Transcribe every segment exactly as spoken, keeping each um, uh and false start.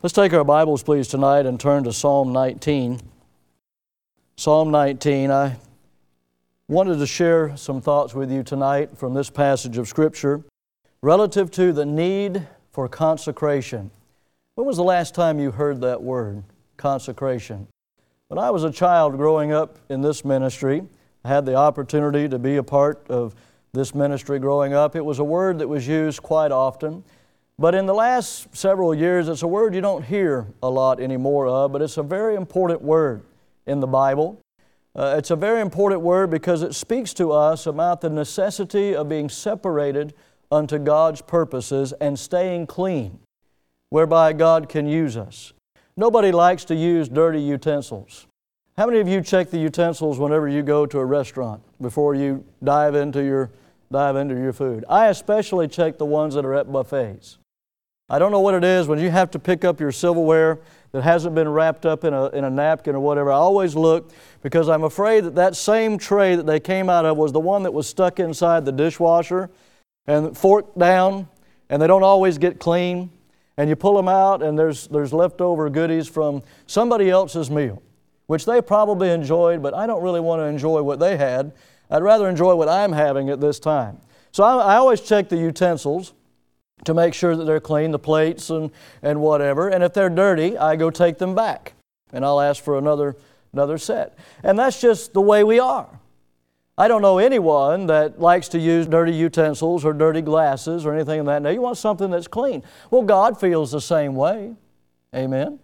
Let's take our Bibles, please, tonight and turn to Psalm nineteen. Psalm nineteen. I wanted to share some thoughts with you tonight from this passage of Scripture relative to the need for consecration. When was the last time you heard that word, consecration? When I was a child growing up in this ministry, I had the opportunity to be a part of this ministry growing up. It was a word that was used quite often. But in the last several years, it's a word you don't hear a lot anymore of, but it's a very important word in the Bible. Uh, it's a very important word because it speaks to us about the necessity of being separated unto God's purposes and staying clean, whereby God can use us. Nobody likes to use dirty utensils. How many of you check the utensils whenever you go to a restaurant before you dive into your, dive into your food? I especially check the ones that are at buffets. I don't know what it is when you have to pick up your silverware that hasn't been wrapped up in a, in a napkin or whatever. I always look because I'm afraid that that same tray that they came out of was the one that was stuck inside the dishwasher and forked down, and they don't always get clean. And you pull them out and there's, there's leftover goodies from somebody else's meal, which they probably enjoyed, but I don't really want to enjoy what they had. I'd rather enjoy what I'm having at this time. So I, I always check the utensils to make sure that they're clean, the plates and, and whatever. And if they're dirty, I go take them back. And I'll ask for another, another set. And that's just the way we are. I don't know anyone that likes to use dirty utensils or dirty glasses or anything of that nature. You want something that's clean. Well, God feels the same way. Amen.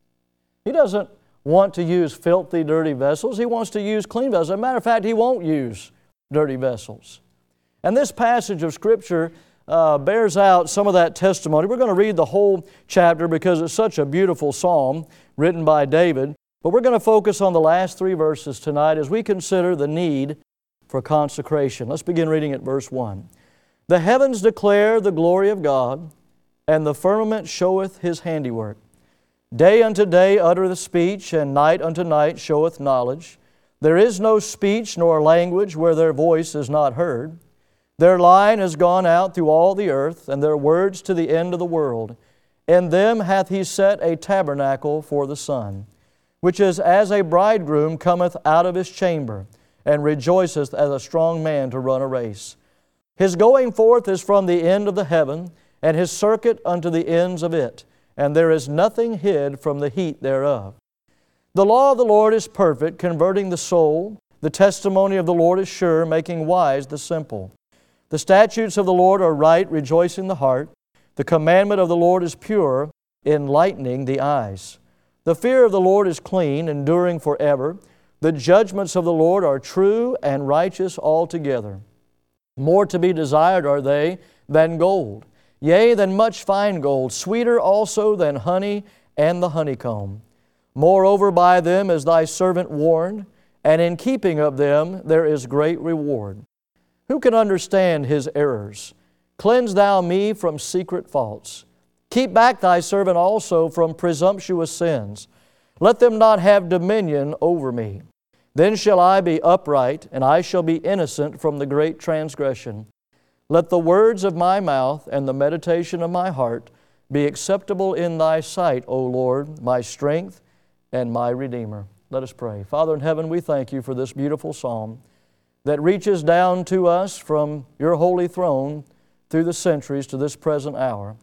He doesn't want to use filthy, dirty vessels. He wants to use clean vessels. As a matter of fact, He won't use dirty vessels. And this passage of Scripture Uh, bears out some of that testimony. We're going to read the whole chapter because it's such a beautiful psalm written by David. But we're going to focus on the last three verses tonight as we consider the need for consecration. Let's begin reading at verse one. The heavens declare the glory of God, and the firmament showeth His handiwork. Day unto day uttereth speech, and night unto night showeth knowledge. There is no speech nor language where their voice is not heard. Their line is gone out through all the earth, and their words to the end of the world. In them hath He set a tabernacle for the sun, which is as a bridegroom cometh out of his chamber, and rejoiceth as a strong man to run a race. His going forth is from the end of the heaven, and His circuit unto the ends of it, and there is nothing hid from the heat thereof. The law of the Lord is perfect, converting the soul. The testimony of the Lord is sure, making wise the simple. The statutes of the Lord are right, rejoicing the heart. The commandment of the Lord is pure, enlightening the eyes. The fear of the Lord is clean, enduring forever. The judgments of the Lord are true and righteous altogether. More to be desired are they than gold, yea, than much fine gold, sweeter also than honey and the honeycomb. Moreover, by them is thy servant warned, and in keeping of them there is great reward. Who can understand his errors? Cleanse thou me from secret faults. Keep back thy servant also from presumptuous sins. Let them not have dominion over me. Then shall I be upright, and I shall be innocent from the great transgression. Let the words of my mouth and the meditation of my heart be acceptable in Thy sight, O Lord, my strength and my Redeemer. Let us pray. Father in heaven, we thank You for this beautiful psalm that reaches down to us from Your holy throne through the centuries to this present hour.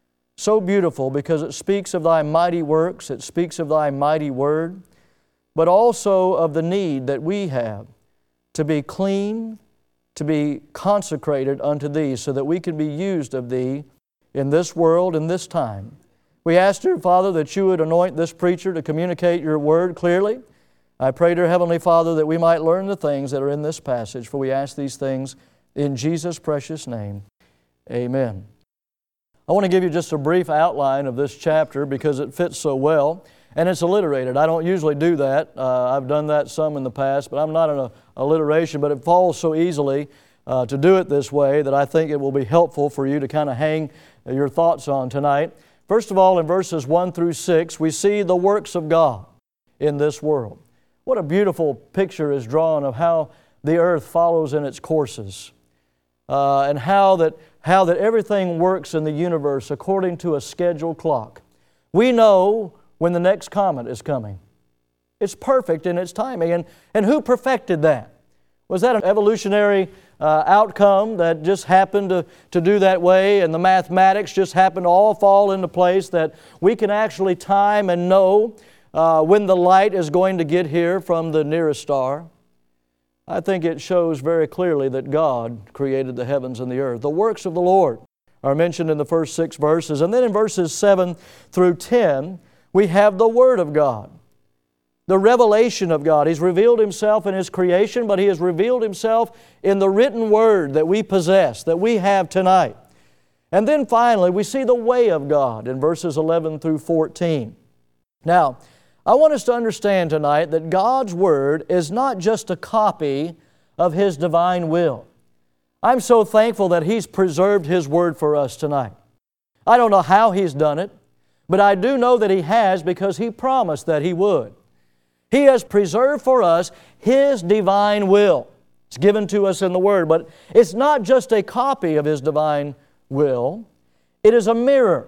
So beautiful because it speaks of Thy mighty works, it speaks of Thy mighty word, but also of the need that we have to be clean, to be consecrated unto Thee so that we can be used of Thee in this world, in this time. We ask, dear Father, that You would anoint this preacher to communicate Your word clearly. I pray, dear Heavenly Father, that we might learn the things that are in this passage, for we ask these things in Jesus' precious name. Amen. I want to give you just a brief outline of this chapter because it fits so well, and it's alliterated. I don't usually do that. Uh, I've done that some in the past, but I'm not an alliteration, but it falls so easily uh, to do it this way that I think it will be helpful for you to kind of hang your thoughts on tonight. First of all, in verses one through six, we see the works of God in this world. What a beautiful picture is drawn of how the earth follows in its courses uh, and how that, how that everything works in the universe according to a scheduled clock. We know when the next comet is coming. It's perfect in its timing. And, and who perfected that? Was that an evolutionary uh, outcome that just happened to, to do that way, and the mathematics just happened to all fall into place that we can actually time and know uh, when the light is going to get here from the nearest star? I think it shows very clearly that God created the heavens and the earth. The works of the Lord are mentioned in the first six verses. And then in verses seven through ten, we have the Word of God, the revelation of God. He's revealed Himself in His creation, but He has revealed Himself in the written Word that we possess, that we have tonight. And then finally, we see the way of God in verses eleven through fourteen. Now, I want us to understand tonight that God's Word is not just a copy of His divine will. I'm so thankful that He's preserved His Word for us tonight. I don't know how He's done it, but I do know that He has because He promised that He would. He has preserved for us His divine will. It's given to us in the Word, but it's not just a copy of His divine will. It is a mirror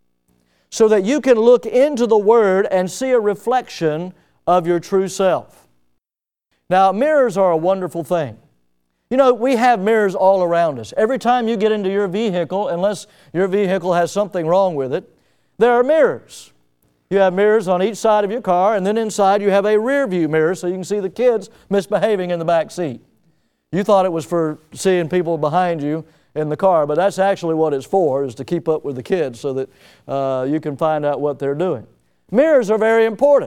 so that you can look into the Word and see a reflection of your true self. Now, mirrors are a wonderful thing. You know, we have mirrors all around us. Every time you get into your vehicle, unless your vehicle has something wrong with it, there are mirrors. You have mirrors on each side of your car, and then inside you have a rear view mirror so you can see the kids misbehaving in the back seat. You thought it was for seeing people behind you in the car, but that's actually what it's for, is to keep up with the kids so that uh, you can find out what they're doing. Mirrors are very important.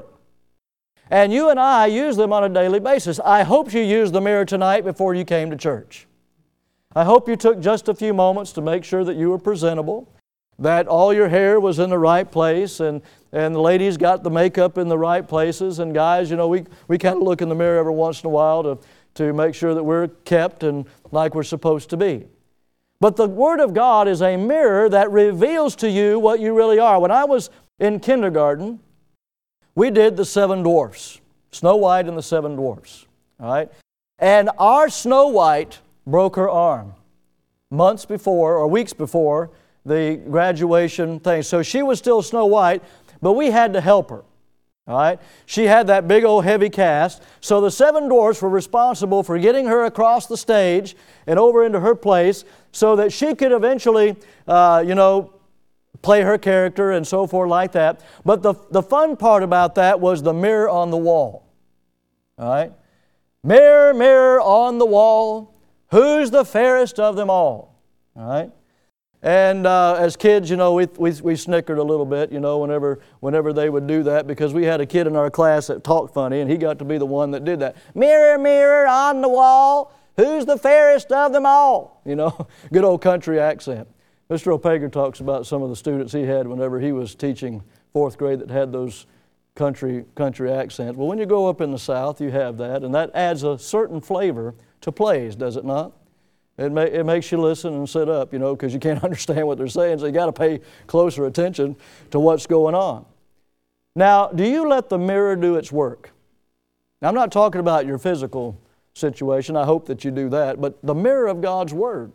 And you and I use them on a daily basis. I hope you used the mirror tonight before you came to church. I hope you took just a few moments to make sure that you were presentable, that all your hair was in the right place, and, and the ladies got the makeup in the right places, and guys, you know, we, we kind of look in the mirror every once in a while to, to make sure that we're kept and like we're supposed to be. But the Word of God is a mirror that reveals to you what you really are. When I was in kindergarten, we did the Seven Dwarfs, Snow White and the Seven Dwarfs, all right? And our Snow White broke her arm months before or weeks before the graduation thing. So she was still Snow White, but we had to help her, all right? She had that big old heavy cast, so the Seven Dwarfs were responsible for getting her across the stage and over into her place so that she could eventually, uh, you know, play her character and so forth like that. But the, the fun part about that was the mirror on the wall. All right? Mirror, mirror on the wall, who's the fairest of them all? All right? And uh, as kids, you know, we, we, we snickered a little bit, you know, whenever, whenever they would do that, because we had a kid in our class that talked funny, and he got to be the one that did that. Mirror, mirror on the wall, who's the fairest of them all? You know, good old country accent. Mister O'Pager talks about some of the students he had whenever he was teaching fourth grade that had those country country accents. Well, when you go up in the South, you have that, and that adds a certain flavor to plays, does it not? It, ma- it makes you listen and sit up, you know, because you can't understand what they're saying, so you got to pay closer attention to what's going on. Now, do you let the mirror do its work? Now, I'm not talking about your physical situation. I hope that you do that, but the mirror of God's Word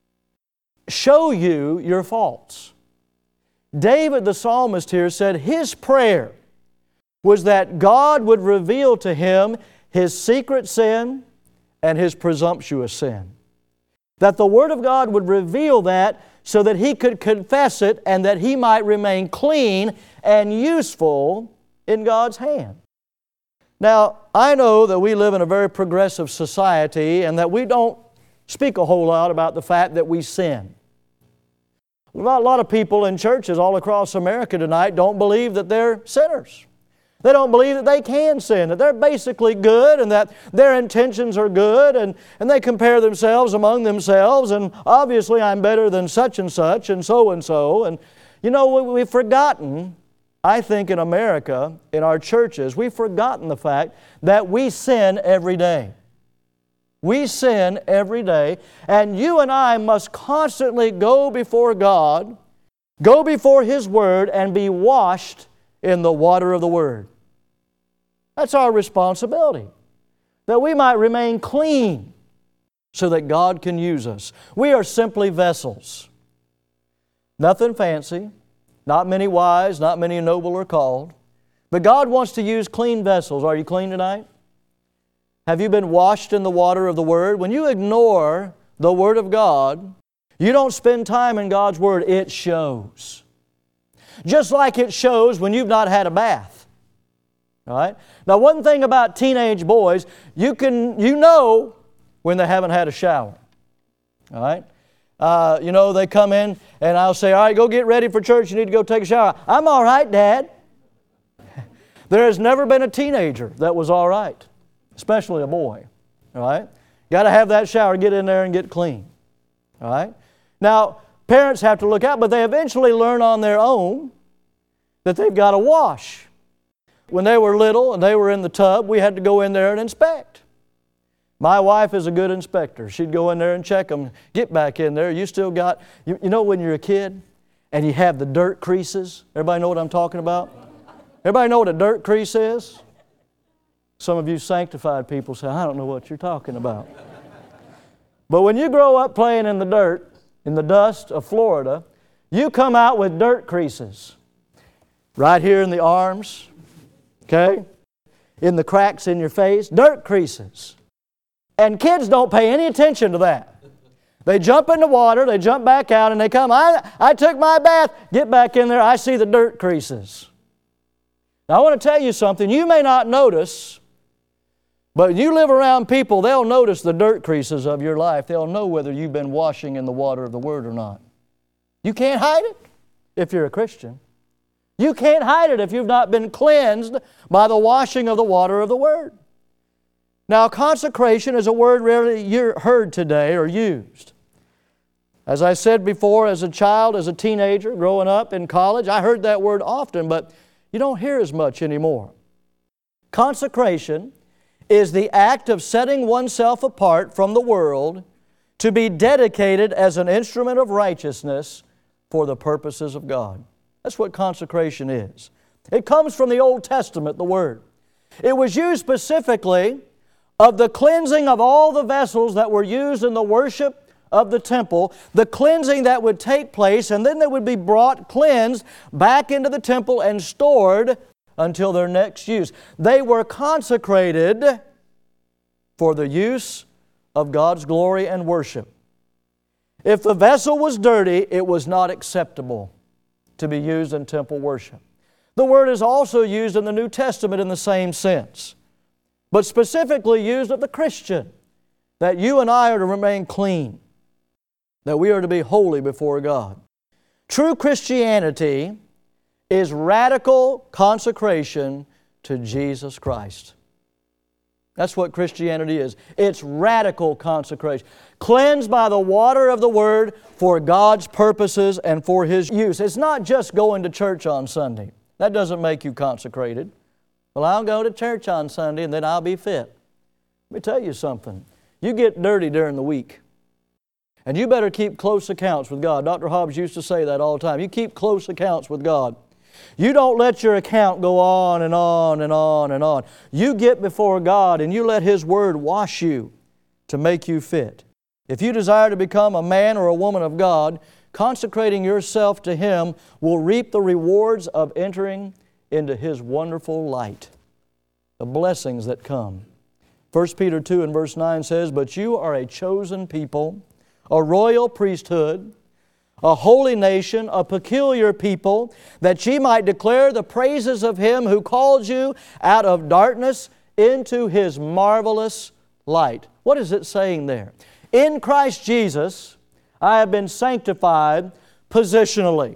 show you your faults. David the psalmist here said his prayer was that God would reveal to him his secret sin and his presumptuous sin. That the Word of God would reveal that so that he could confess it and that he might remain clean and useful in God's hand. Now, I know that we live in a very progressive society and that we don't speak a whole lot about the fact that we sin. A lot of people in churches all across America tonight don't believe that they're sinners. They don't believe that they can sin, that they're basically good and that their intentions are good, and, and they compare themselves among themselves, and obviously I'm better than such and such and so and so. And you know, we've forgotten, I think in America, in our churches, we've forgotten the fact that we sin every day. We sin every day, and you and I must constantly go before God, go before His Word, and be washed in the water of the Word. That's our responsibility, that we might remain clean so that God can use us. We are simply vessels. Nothing fancy, Not many wise, not many noble are called. But God wants to use clean vessels. Are you clean tonight? Have you been washed in the water of the Word? When you ignore the Word of God, you don't spend time in God's Word, it shows. Just like it shows when you've not had a bath. All right? Now, one thing about teenage boys, you can you know when they haven't had a shower. All right? Uh, you know, they come in and I'll say, all right, go get ready for church. You need to go take a shower. I'm all right, Dad. There has never been a teenager that was all right, especially a boy. All right? Got to have that shower, get in there and get clean. All right? Now, parents have to look out, but they eventually learn on their own that they've got to wash. When they were little and they were in the tub, we had to go in there and inspect. My wife is a good inspector. She'd go in there and check them. Get back in there. You still got, you, you know when you're a kid and you have the dirt creases? Everybody know what I'm talking about? Everybody know what a dirt crease is? Some of you sanctified people say, I don't know what you're talking about. But when you grow up playing in the dirt, in the dust of Florida, you come out with dirt creases. Right here in the arms, okay? In the cracks in your face, dirt creases. And kids don't pay any attention to that. They jump in the water, they jump back out, and they come, I, I took my bath, get back in there, I see the dirt creases. Now I want to tell you something, you may not notice, but you live around people, they'll notice the dirt creases of your life. They'll know whether you've been washing in the water of the Word or not. You can't hide it if you're a Christian. You can't hide it if you've not been cleansed by the washing of the water of the Word. Now, consecration is a word rarely heard today or used. As I said before, as a child, as a teenager, growing up in college, I heard that word often, but you don't hear as much anymore. Consecration is the act of setting oneself apart from the world to be dedicated as an instrument of righteousness for the purposes of God. That's what consecration is. It comes from the Old Testament, the word. It was used specifically of the cleansing of all the vessels that were used in the worship of the temple, the cleansing that would take place, and then they would be brought cleansed back into the temple and stored until their next use. They were consecrated for the use of God's glory and worship. If the vessel was dirty, it was not acceptable to be used in temple worship. The word is also used in the New Testament in the same sense, but specifically used of the Christian, that you and I are to remain clean, that we are to be holy before God. True Christianity is radical consecration to Jesus Christ. That's what Christianity is. It's radical consecration. Cleansed by the water of the Word for God's purposes and for His use. It's not just going to church on Sunday. That doesn't make you consecrated. Well, I'll go to church on Sunday and then I'll be fit. Let me tell you something. You get dirty during the week. And you better keep close accounts with God. Doctor Hobbs used to say that all the time. You keep close accounts with God. You don't let your account go on and on and on and on. You get before God and you let His Word wash you to make you fit. If you desire to become a man or a woman of God, consecrating yourself to Him will reap the rewards of entering into His wonderful light, the blessings that come. First Peter two and verse nine says, But you are a chosen people, a royal priesthood, a holy nation, a peculiar people, that ye might declare the praises of Him who called you out of darkness into His marvelous light. What is it saying there? In Christ Jesus, I have been sanctified positionally.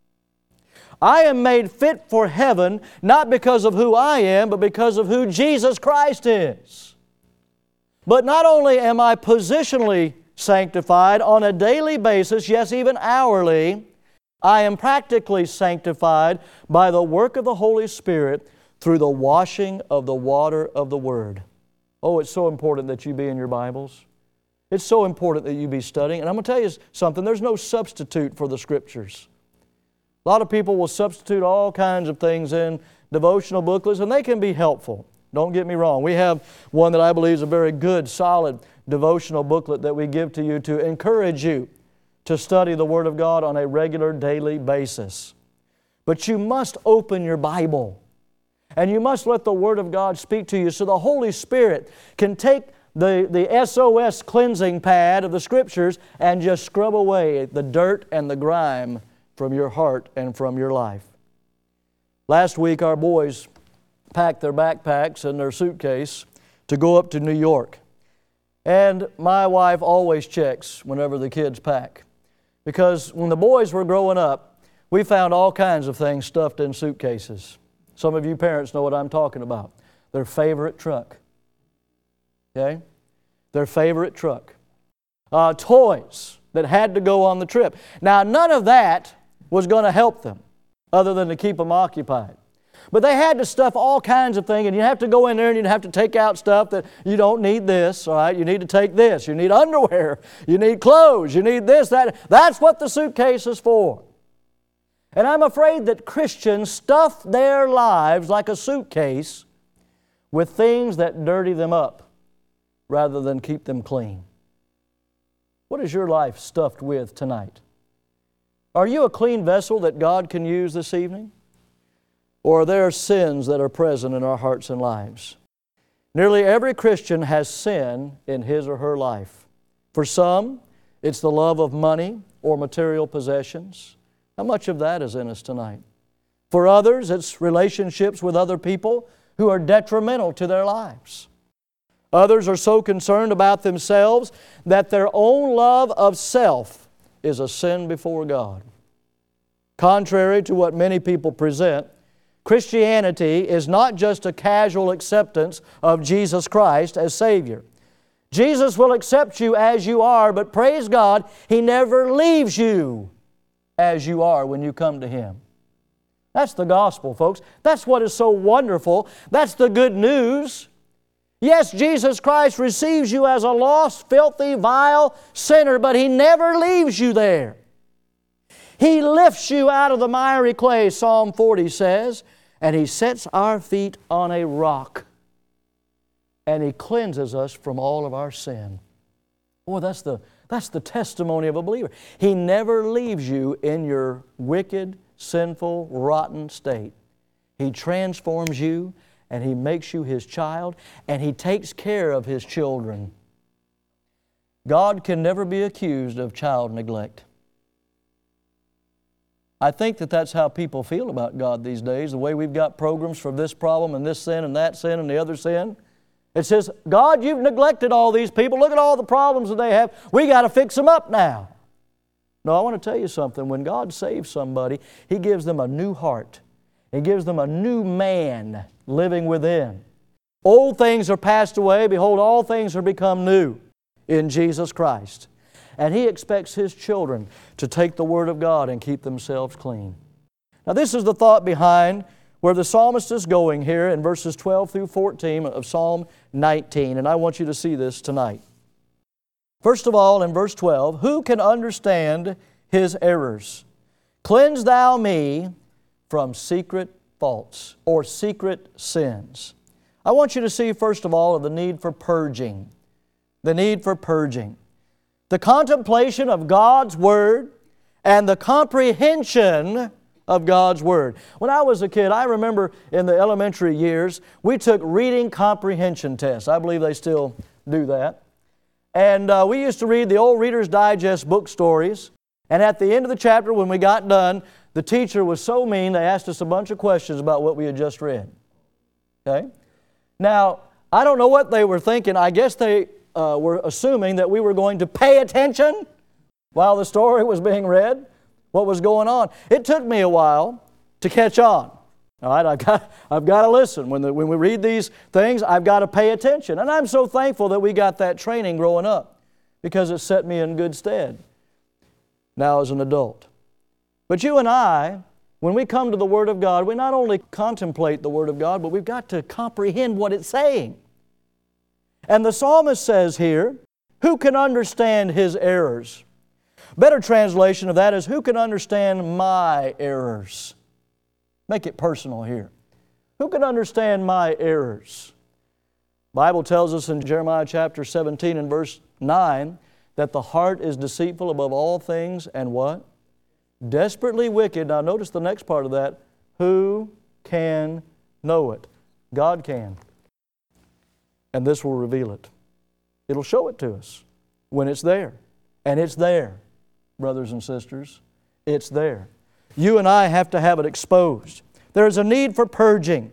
I am made fit for heaven, not because of who I am, but because of who Jesus Christ is. But not only am I positionally sanctified on a daily basis, yes, even hourly, I am practically sanctified by the work of the Holy Spirit through the washing of the water of the Word. Oh, it's so important that you be in your Bibles. It's so important that you be studying. And I'm going to tell you something, there's no substitute for the Scriptures. A lot of people will substitute all kinds of things in devotional booklets, and they can be helpful. Don't get me wrong. We have one that I believe is a very good, solid devotional booklet that we give to you to encourage you to study the Word of God on a regular, daily basis. But you must open your Bible. And you must let the Word of God speak to you so the Holy Spirit can take the, the S O S cleansing pad of the Scriptures and just scrub away the dirt and the grime from your heart and from your life. Last week our boys packed their backpacks and their suitcase to go up to New York. And my wife always checks whenever the kids pack. Because when the boys were growing up, we found all kinds of things stuffed in suitcases. Some of you parents know what I'm talking about. Their favorite truck. Okay? Their favorite truck. Uh, toys that had to go on the trip. Now, none of that was going to help them other than to keep them occupied. But they had to stuff all kinds of things, and you have to go in there and you have to take out stuff that you don't need this, all right? You need to take this. You need underwear. You need clothes. You need this, that. That's what the suitcase is for. And I'm afraid that Christians stuff their lives like a suitcase with things that dirty them up rather than keep them clean. What is your life stuffed with tonight? Are you a clean vessel that God can use this evening? Or are there sins that are present in our hearts and lives? Nearly every Christian has sin in his or her life. For some, it's the love of money or material possessions. How much of that is in us tonight? For others, it's relationships with other people who are detrimental to their lives. Others are so concerned about themselves that their own love of self is a sin before God. Contrary to what many people present, Christianity is not just a casual acceptance of Jesus Christ as Savior. Jesus will accept you as you are, but praise God, He never leaves you as you are when you come to Him. That's the gospel, folks. That's what is so wonderful. That's the good news. Yes, Jesus Christ receives you as a lost, filthy, vile sinner, but He never leaves you there. He lifts you out of the miry clay, Psalm forty says, and He sets our feet on a rock, and He cleanses us from all of our sin. Boy, that's the, that's the testimony of a believer. He never leaves you in your wicked, sinful, rotten state. He transforms you, and He makes you His child, and He takes care of His children. God can never be accused of child neglect. I think that that's how people feel about God these days, the way we've got programs for this problem and this sin and that sin and the other sin. It says, God, you've neglected all these people. Look at all the problems that they have. We got to fix them up now. No, I want to tell you something. When God saves somebody, He gives them a new heart. He gives them a new man living within. Old things are passed away. Behold, all things are become new in Jesus Christ. And He expects His children to take the Word of God and keep themselves clean. Now this is the thought behind where the psalmist is going here in verses twelve through fourteen of Psalm nineteen. And I want you to see this tonight. First of all, in verse twelve, who can understand his errors? Cleanse thou me from secret faults or secret sins. I want you to see, first of all, the need for purging. The need for purging. The contemplation of God's Word and the comprehension of God's Word. When I was a kid, I remember in the elementary years, we took reading comprehension tests. I believe they still do that. And uh, we used to read the old Reader's Digest book stories. And at the end of the chapter, when we got done, the teacher was so mean, they asked us a bunch of questions about what we had just read. Okay? Now, I don't know what they were thinking. I guess they uh, were assuming that we were going to pay attention while the story was being read, what was going on. It took me a while to catch on. All right, I've got, I've got to listen. When, the, when we read these things, I've got to pay attention. And I'm so thankful that we got that training growing up because it set me in good stead now as an adult. But you and I, when we come to the Word of God, we not only contemplate the Word of God, but we've got to comprehend what it's saying. And the psalmist says here, who can understand his errors? Better translation of that is, who can understand my errors? Make it personal here. Who can understand my errors? The Bible tells us in Jeremiah chapter seventeen and verse nine that the heart is deceitful above all things and what? desperately wicked. Now notice the next part of that. Who can know it? God can. And this will reveal it. It'll show it to us when it's there. And it's there, brothers and sisters. It's there. You and I have to have it exposed. There is a need for purging.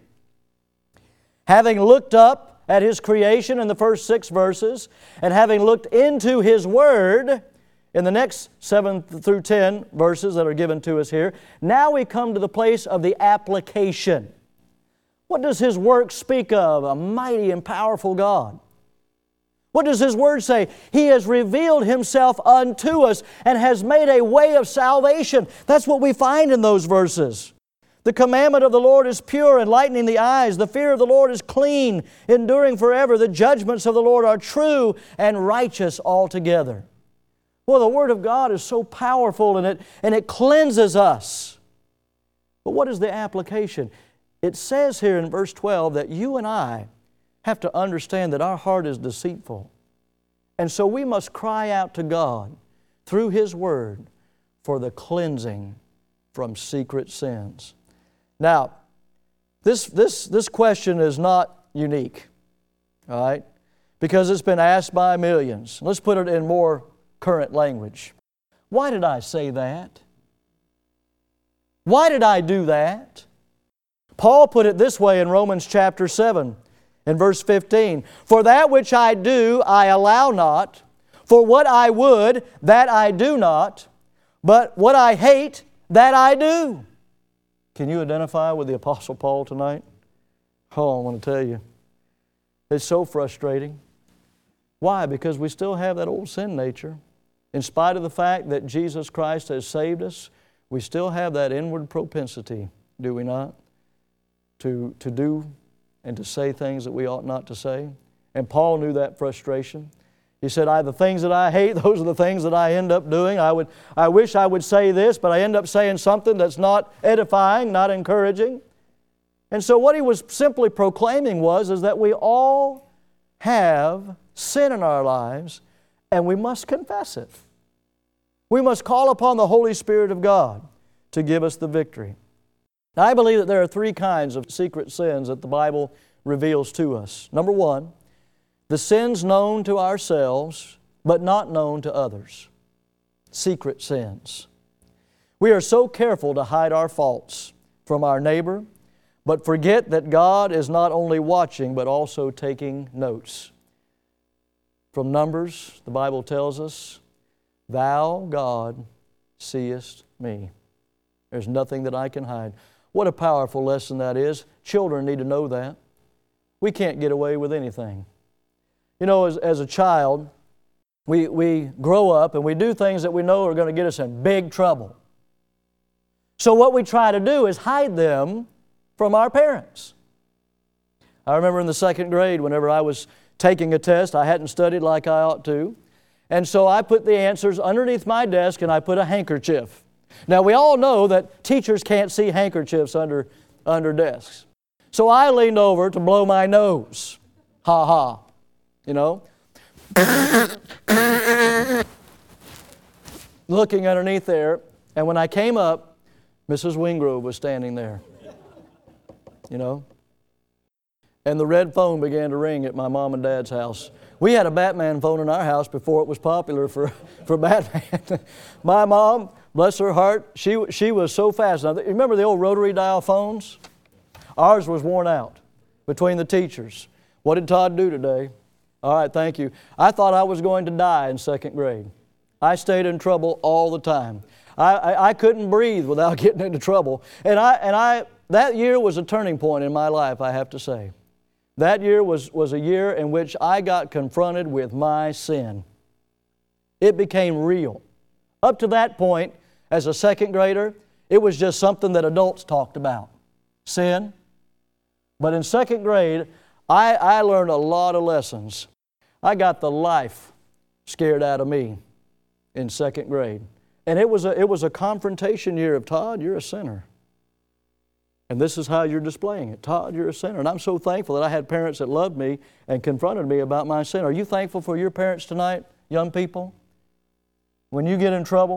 Having looked up at His creation in the first six verses, and having looked into His Word in the next seven through ten verses that are given to us here, now we come to the place of the application. What does His work speak of? A mighty and powerful God. What does His Word say? He has revealed Himself unto us and has made a way of salvation. That's what we find in those verses. The commandment of the Lord is pure, enlightening the eyes. The fear of the Lord is clean, enduring forever. The judgments of the Lord are true and righteous altogether. Well, the Word of God is so powerful and it, and it cleanses us. But what is the application? It says here in verse twelve that you and I have to understand that our heart is deceitful. And so we must cry out to God through His Word for the cleansing from secret sins. Now, this, this, this question is not unique, all right? Because it's been asked by millions. Let's put it in more current language. Why did I say that? Why did I do that? Paul put it this way in Romans chapter seven, in verse fifteen. For that which I do, I allow not. For what I would, that I do not. But what I hate, that I do. Can you identify with the Apostle Paul tonight? Oh, I want to tell you. It's so frustrating. Why? Because we still have that old sin nature. In spite of the fact that Jesus Christ has saved us, we still have that inward propensity, do we not? To, to do and to say things that we ought not to say. And Paul knew that frustration. He said, I, the things that I hate, those are the things that I end up doing. I, would, I wish I would say this, but I end up saying something that's not edifying, not encouraging. And so what he was simply proclaiming was is that we all have sin in our lives, and we must confess it. We must call upon the Holy Spirit of God to give us the victory. Now, I believe that there are three kinds of secret sins that the Bible reveals to us. Number one, the sins known to ourselves, but not known to others. Secret sins. We are so careful to hide our faults from our neighbor, but forget that God is not only watching, but also taking notes. From Numbers, the Bible tells us, Thou, God, seest me. There's nothing that I can hide. What a powerful lesson that is. Children need to know that. We can't get away with anything. You know, as, as a child, we, we grow up and we do things that we know are going to get us in big trouble. So what we try to do is hide them from our parents. I remember in the second grade, whenever I was taking a test, I hadn't studied like I ought to. And so I put the answers underneath my desk and I put a handkerchief. Now we all know that teachers can't see handkerchiefs under, under desks. So I leaned over to blow my nose. Ha ha. You know? Looking underneath there, and when I came up, Missus Wingrove was standing there. You know? And the red phone began to ring at my mom and dad's house. We had a Batman phone in our house before it was popular for, for Batman. My mom, bless her heart, she, she was so fast. Now, remember the old rotary dial phones? Ours was worn out between the teachers. What did Todd do today? All right, thank you. I thought I was going to die in second grade. I stayed in trouble all the time. I, I, I couldn't breathe without getting into trouble. And I, and I, that year was a turning point in my life, I have to say. That year was, was a year in which I got confronted with my sin. It became real. Up to that point, as a second grader, it was just something that adults talked about. Sin. But in second grade, I, I learned a lot of lessons. I got the life scared out of me in second grade. And it was a, it was a confrontation year of, Todd, you're a sinner. And this is how you're displaying it. Todd, you're a sinner. And I'm so thankful that I had parents that loved me and confronted me about my sin. Are you thankful for your parents tonight, young people? When you get in trouble,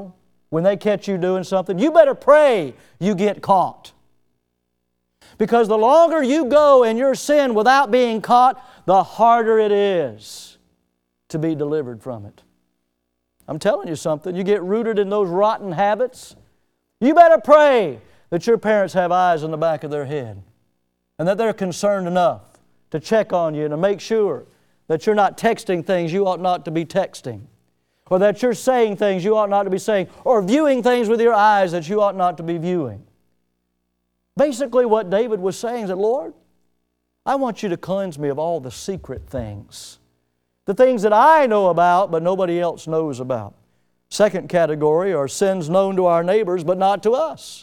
when they catch you doing something, you better pray you get caught. Because the longer you go in your sin without being caught, the harder it is to be delivered from it. I'm telling you something, you get rooted in those rotten habits, you better pray that your parents have eyes in the back of their head and that they're concerned enough to check on you and to make sure that you're not texting things you ought not to be texting, or that you're saying things you ought not to be saying, or viewing things with your eyes that you ought not to be viewing. Basically what David was saying is that, Lord, I want you to cleanse me of all the secret things, the things that I know about but nobody else knows about. Second category are sins known to our neighbors but not to us.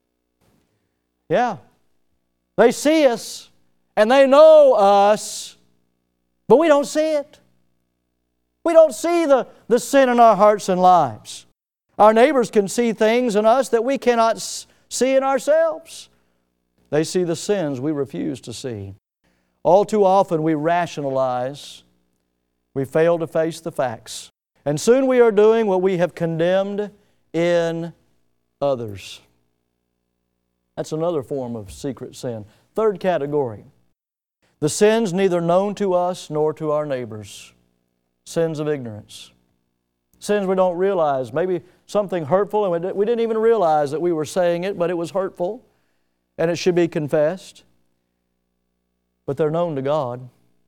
Yeah. They see us and they know us, but we don't see it. We don't see the, the sin in our hearts and lives. Our neighbors can see things in us that we cannot see in ourselves. They see the sins we refuse to see. All too often we rationalize. We fail to face the facts. And soon we are doing what we have condemned in others. That's another form of secret sin. Third category, the sins neither known to us nor to our neighbors. Sins of ignorance. Sins we don't realize. Maybe something hurtful and we didn't even realize that we were saying it, but it was hurtful and it should be confessed. But they're known to God.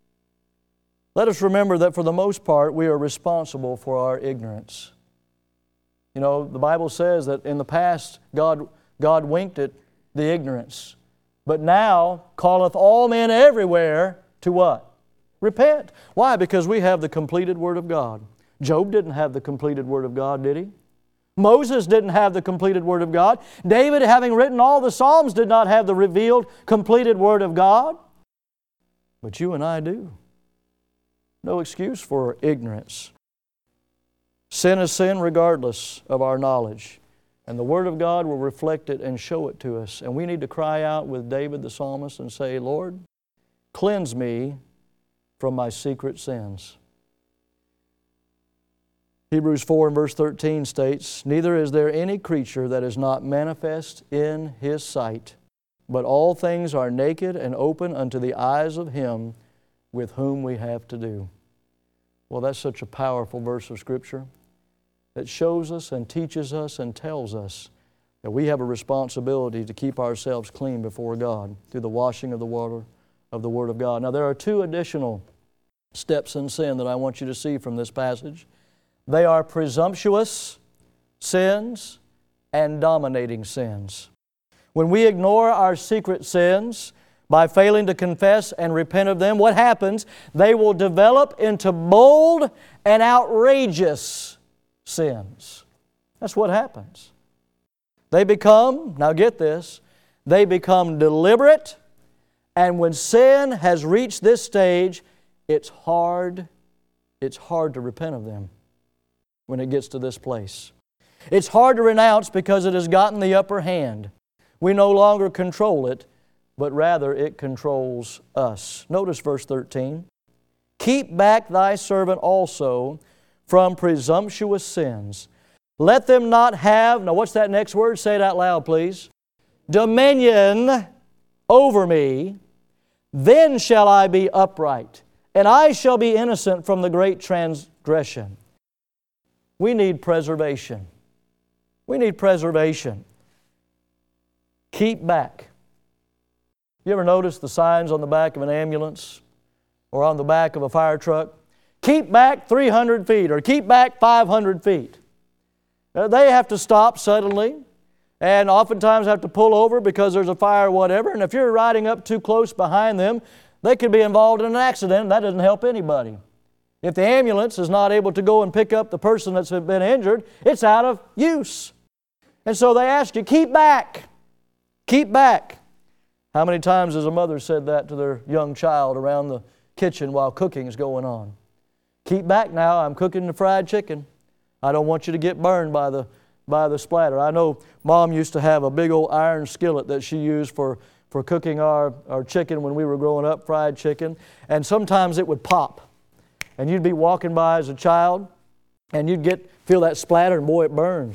Let us remember that for the most part we are responsible for our ignorance. You know, the Bible says that in the past God, God winked at the ignorance, but now calleth all men everywhere to what? Repent. Why? Because we have the completed Word of God. Job didn't have the completed Word of God, did he? Moses didn't have the completed Word of God. David, having written all the Psalms, did not have the revealed, completed Word of God. But you and I do. No excuse for ignorance. Sin is sin regardless of our knowledge. And the Word of God will reflect it and show it to us. And we need to cry out with David the psalmist and say, Lord, cleanse me from my secret sins. Hebrews four and verse thirteen states, neither is there any creature that is not manifest in His sight, but all things are naked and open unto the eyes of Him with whom we have to do. Well, that's such a powerful verse of Scripture that shows us and teaches us and tells us that we have a responsibility to keep ourselves clean before God through the washing of the water of the Word of God. Now, there are two additional steps in sin that I want you to see from this passage. They are presumptuous sins and dominating sins. When we ignore our secret sins by failing to confess and repent of them, what happens? They will develop into bold and outrageous sins. That's what happens. They become, now get this, they become deliberate, and when sin has reached this stage, it's hard, it's hard to repent of them when it gets to this place. It's hard to renounce because it has gotten the upper hand. We no longer control it, but rather it controls us. Notice verse thirteen. Keep back thy servant also from presumptuous sins. Let them not have, now what's that next word? Say it out loud, please. Dominion over me. Then shall I be upright, and I shall be innocent from the great transgression. We need preservation. We need preservation. Keep back. You ever notice the signs on the back of an ambulance or on the back of a fire truck? Keep back three hundred feet or keep back five hundred feet. Uh, they have to stop suddenly and oftentimes have to pull over because there's a fire or whatever. And if you're riding up too close behind them, they could be involved in an accident, and that doesn't help anybody. If the ambulance is not able to go and pick up the person that's been injured, it's out of use. And so they ask you, keep back. Keep back. How many times has a mother said that to their young child around the kitchen while cooking is going on? Keep back now, I'm cooking the fried chicken. I don't want you to get burned by the, by the splatter. I know Mom used to have a big old iron skillet that she used for, for cooking our, our chicken when we were growing up, fried chicken, and sometimes it would pop. And you'd be walking by as a child, and you'd get feel that splatter, and boy, it burns.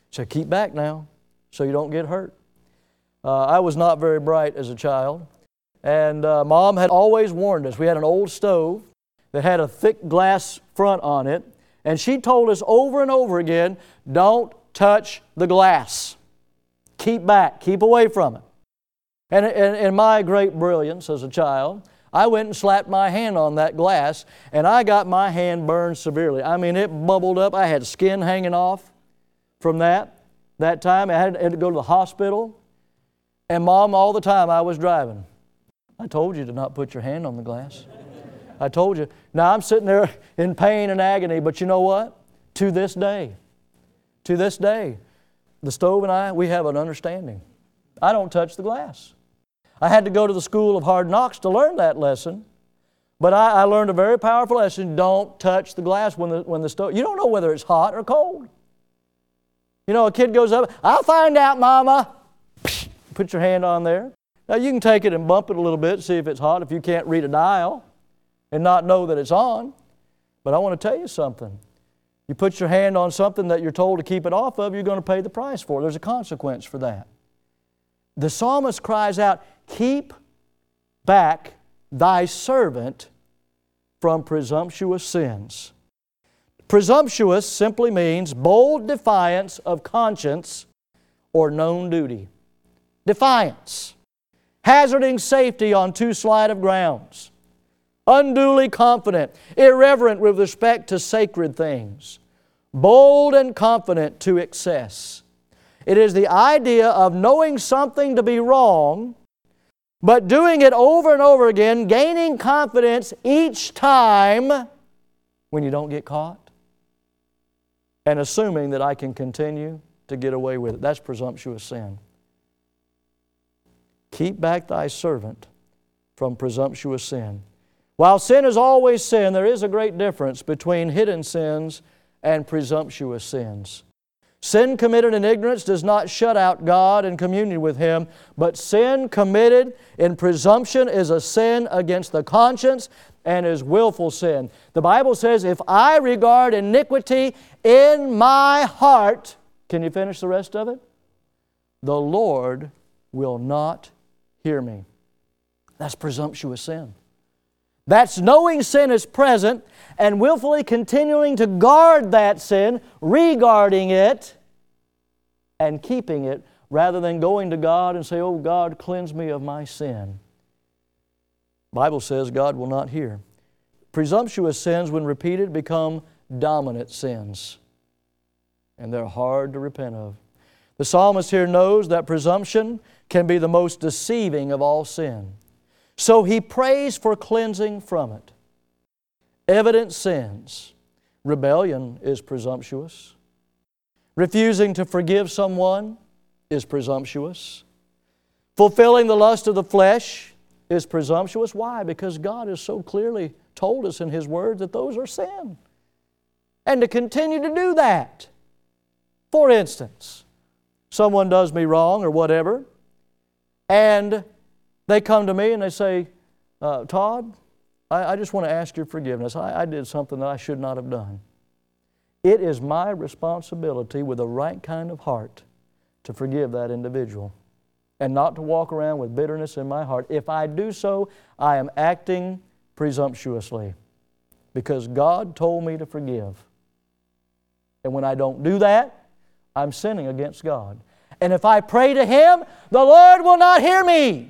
So keep back now so you don't get hurt. Uh, I was not very bright as a child. And uh, Mom had always warned us. We had an old stove that had a thick glass front on it. And she told us over and over again, don't touch the glass. Keep back. Keep away from it. And in my great brilliance as a child, I went and slapped my hand on that glass, and I got my hand burned severely. I mean, it bubbled up. I had skin hanging off from that, that time. I had to go to the hospital. And Mom, all the time I was driving, I told you to not put your hand on the glass. I told you. Now, I'm sitting there in pain and agony, but you know what? To this day, to this day, the stove and I, we have an understanding. I don't touch the glass. I had to go to the school of hard knocks to learn that lesson, but I, I learned a very powerful lesson. Don't touch the glass when the, when the stove, you don't know whether it's hot or cold. You know, a kid goes up, I'll find out, Mama. Put your hand on there. Now, you can take it and bump it a little bit, see if it's hot, if you can't read a dial and not know that it's on. But I want to tell you something. You put your hand on something that you're told to keep it off of, you're going to pay the price for it. There's a consequence for that. The psalmist cries out, keep back thy servant from presumptuous sins. Presumptuous simply means bold defiance of conscience or known duty. Defiance. Hazarding safety on too slight of grounds. Unduly confident, irreverent with respect to sacred things. Bold and confident to excess. It is the idea of knowing something to be wrong, but doing it over and over again, gaining confidence each time when you don't get caught, and assuming that I can continue to get away with it. That's presumptuous sin. Keep back thy servant from presumptuous sin. While sin is always sin, there is a great difference between hidden sins and presumptuous sins. Sin committed in ignorance does not shut out God and communion with Him, but sin committed in presumption is a sin against the conscience and is willful sin. The Bible says, if I regard iniquity in my heart, can you finish the rest of it? The Lord will not hear me. That's presumptuous sin. That's knowing sin is present and willfully continuing to guard that sin, regarding it, and keeping it, rather than going to God and say, oh God, cleanse me of my sin. The Bible says God will not hear. Presumptuous sins, when repeated, become dominant sins, and they're hard to repent of. The psalmist here knows that presumption can be the most deceiving of all sin. So he prays for cleansing from it. Evident sins. Rebellion is presumptuous. Refusing to forgive someone is presumptuous. Fulfilling the lust of the flesh is presumptuous. Why? Because God has so clearly told us in His Word that those are sin. And to continue to do that. For instance, someone does me wrong or whatever, and they come to me and they say, uh, Todd, I, I just want to ask your forgiveness. I, I did something that I should not have done. It is my responsibility with the right kind of heart to forgive that individual and not to walk around with bitterness in my heart. If I do so, I am acting presumptuously because God told me to forgive. And when I don't do that, I'm sinning against God. And if I pray to Him, the Lord will not hear me.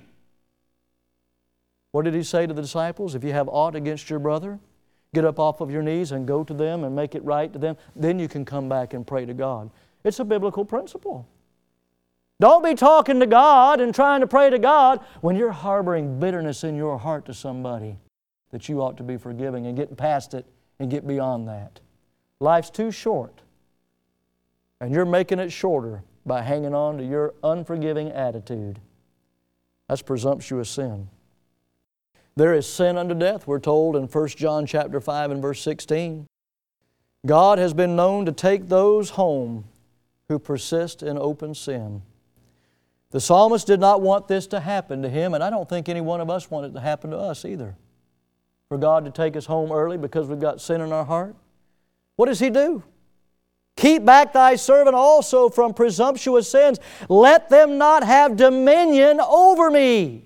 What did He say to the disciples? If you have aught against your brother, get up off of your knees and go to them and make it right to them. Then you can come back and pray to God. It's a biblical principle. Don't be talking to God and trying to pray to God when you're harboring bitterness in your heart to somebody that you ought to be forgiving and get past it and get beyond that. Life's too short, and you're making it shorter by hanging on to your unforgiving attitude. That's presumptuous sin. There is sin unto death, we're told in First John chapter five and verse sixteen. God has been known to take those home who persist in open sin. The psalmist did not want this to happen to him, and I don't think any one of us want it to happen to us either. For God to take us home early because we've got sin in our heart. What does He do? Keep back Thy servant also from presumptuous sins. Let them not have dominion over me.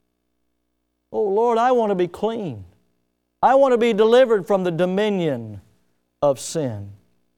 Oh Lord, I want to be clean. I want to be delivered from the dominion of sin.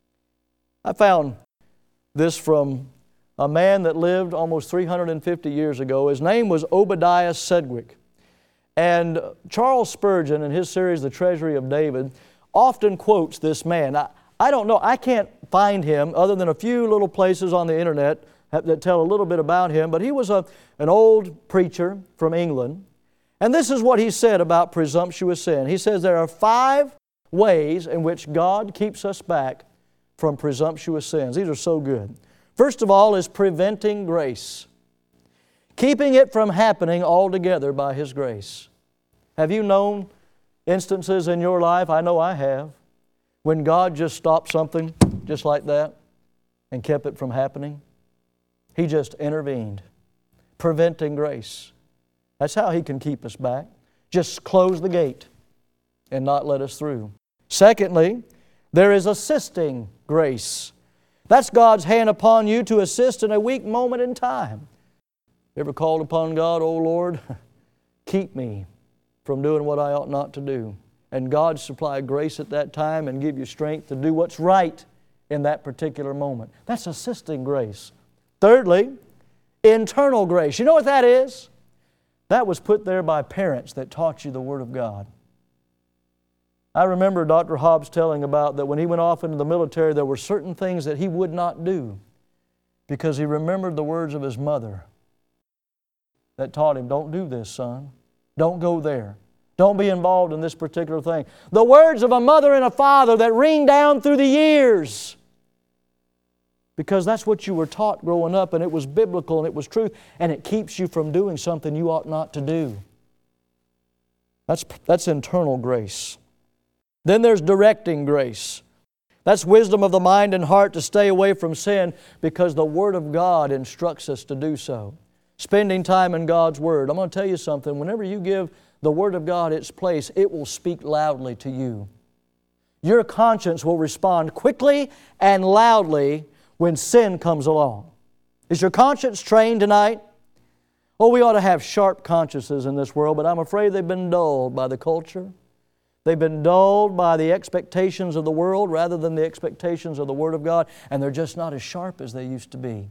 I found this from a man that lived almost three hundred fifty years ago. His name was Obadiah Sedgwick. And Charles Spurgeon, in his series, The Treasury of David, often quotes this man. I, I don't know, I can't find him other than a few little places on the internet that tell a little bit about him, but he was a, an old preacher from England. And this is what he said about presumptuous sin. He says there are five ways in which God keeps us back from presumptuous sins. These are so good. First of all is preventing grace. Keeping it from happening altogether by His grace. Have you known instances in your life, I know I have, when God just stopped something just like that and kept it from happening? He just intervened, preventing grace. That's how He can keep us back. Just close the gate and not let us through. Secondly, there is assisting grace. That's God's hand upon you to assist in a weak moment in time. You ever called upon God, "Oh Lord, keep me from doing what I ought not to do"? And God supply grace at that time and give you strength to do what's right in that particular moment. That's assisting grace. Thirdly, internal grace. You know what that is? That was put there by parents that taught you the Word of God. I remember Doctor Hobbs telling about that when he went off into the military, there were certain things that he would not do because he remembered the words of his mother that taught him, "Don't do this, son. Don't go there. Don't be involved in this particular thing." The words of a mother and a father that ring down through the years. Because that's what you were taught growing up, and it was biblical and it was truth, and it keeps you from doing something you ought not to do. That's, that's internal grace. Then there's directing grace. That's wisdom of the mind and heart to stay away from sin because the Word of God instructs us to do so. Spending time in God's Word. I'm going to tell you something. Whenever you give the Word of God its place, it will speak loudly to you. Your conscience will respond quickly and loudly when sin comes along. Is your conscience trained tonight? Oh, we ought to have sharp consciences in this world, but I'm afraid they've been dulled by the culture. They've been dulled by the expectations of the world rather than the expectations of the Word of God, and they're just not as sharp as they used to be.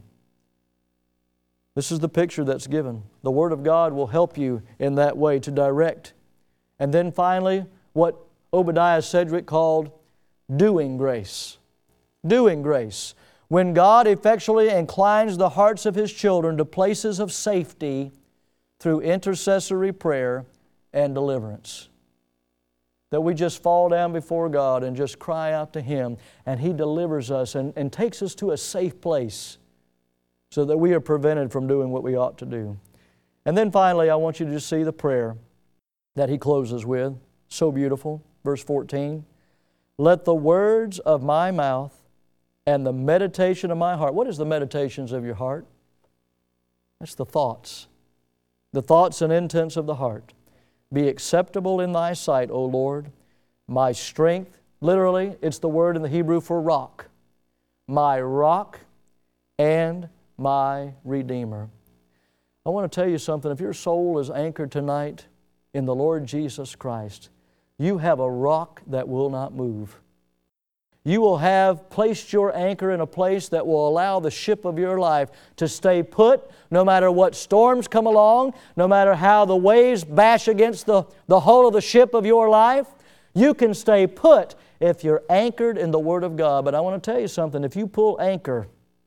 This is the picture that's given. The Word of God will help you in that way to direct. And then finally, what Obadiah Sedgwick called doing grace. Doing grace. When God effectually inclines the hearts of His children to places of safety through intercessory prayer and deliverance. That we just fall down before God and just cry out to Him, and He delivers us and, and takes us to a safe place so that we are prevented from doing what we ought to do. And then finally, I want you to just see the prayer that he closes with. So beautiful. Verse fourteen. Let the words of my mouth and the meditation of my heart. What is the meditations of your heart? That's the thoughts. The thoughts and intents of the heart. Be acceptable in Thy sight, O Lord, my strength. Literally, it's the word in the Hebrew for rock. My rock and my Redeemer. I want to tell you something. If your soul is anchored tonight in the Lord Jesus Christ, you have a rock that will not move. You will have placed your anchor in a place that will allow the ship of your life to stay put no matter what storms come along, no matter how the waves bash against the, the hull of the ship of your life. You can stay put if you're anchored in the Word of God. But I want to tell you something. If you pull anchor,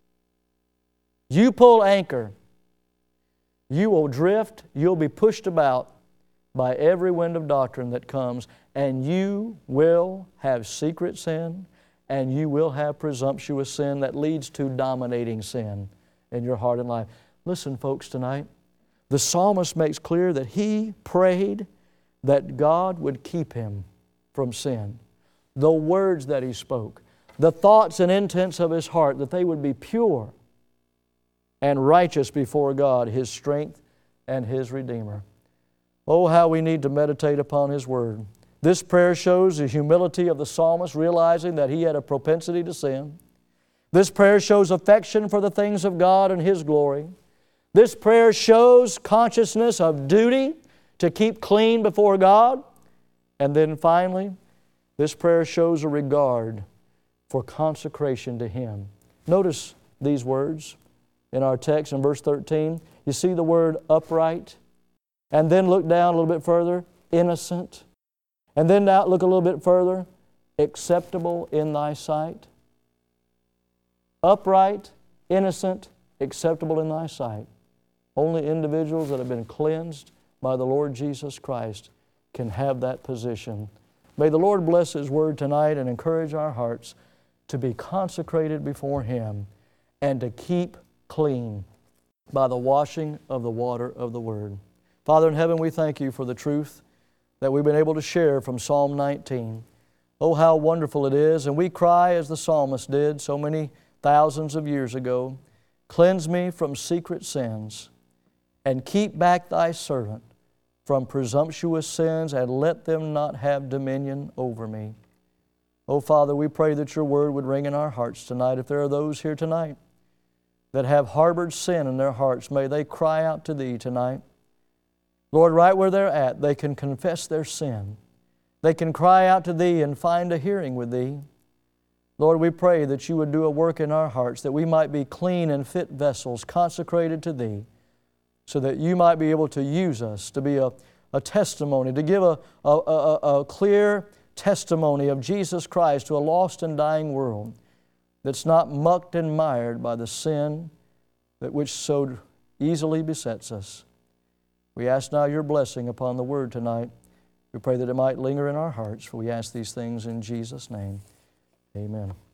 you pull anchor, you will drift, you'll be pushed about by every wind of doctrine that comes, and you will have secret sin, and you will have presumptuous sin that leads to dominating sin in your heart and life. Listen, folks, tonight, the psalmist makes clear that he prayed that God would keep him from sin. The words that he spoke, the thoughts and intents of his heart, that they would be pure and righteous before God, His strength and His Redeemer. Oh, how we need to meditate upon His Word. This prayer shows the humility of the psalmist, realizing that he had a propensity to sin. This prayer shows affection for the things of God and His glory. This prayer shows consciousness of duty to keep clean before God. And then finally, this prayer shows a regard for consecration to Him. Notice these words in our text in verse thirteen. You see the word upright? And then look down a little bit further, innocent. And then down, look a little bit further, acceptable in Thy sight. Upright, innocent, acceptable in Thy sight. Only individuals that have been cleansed by the Lord Jesus Christ can have that position. May the Lord bless His Word tonight and encourage our hearts to be consecrated before Him and to keep clean by the washing of the water of the Word. Father in heaven, we thank You for the truth that we've been able to share from Psalm nineteen. Oh, how wonderful it is. And we cry as the psalmist did so many thousands of years ago, cleanse me from secret sins and keep back Thy servant from presumptuous sins, and let them not have dominion over me. Oh, Father, we pray that Your Word would ring in our hearts tonight. If there are those here tonight that have harbored sin in their hearts, may they cry out to Thee tonight. Lord, right where they're at, they can confess their sin. They can cry out to Thee and find a hearing with Thee. Lord, we pray that You would do a work in our hearts, that we might be clean and fit vessels, consecrated to Thee, so that You might be able to use us to be a, a testimony, to give a, a, a, a clear testimony of Jesus Christ to a lost and dying world that's not mucked and mired by the sin that which so easily besets us. We ask now Your blessing upon the Word tonight. We pray that it might linger in our hearts, for we ask these things in Jesus' name. Amen.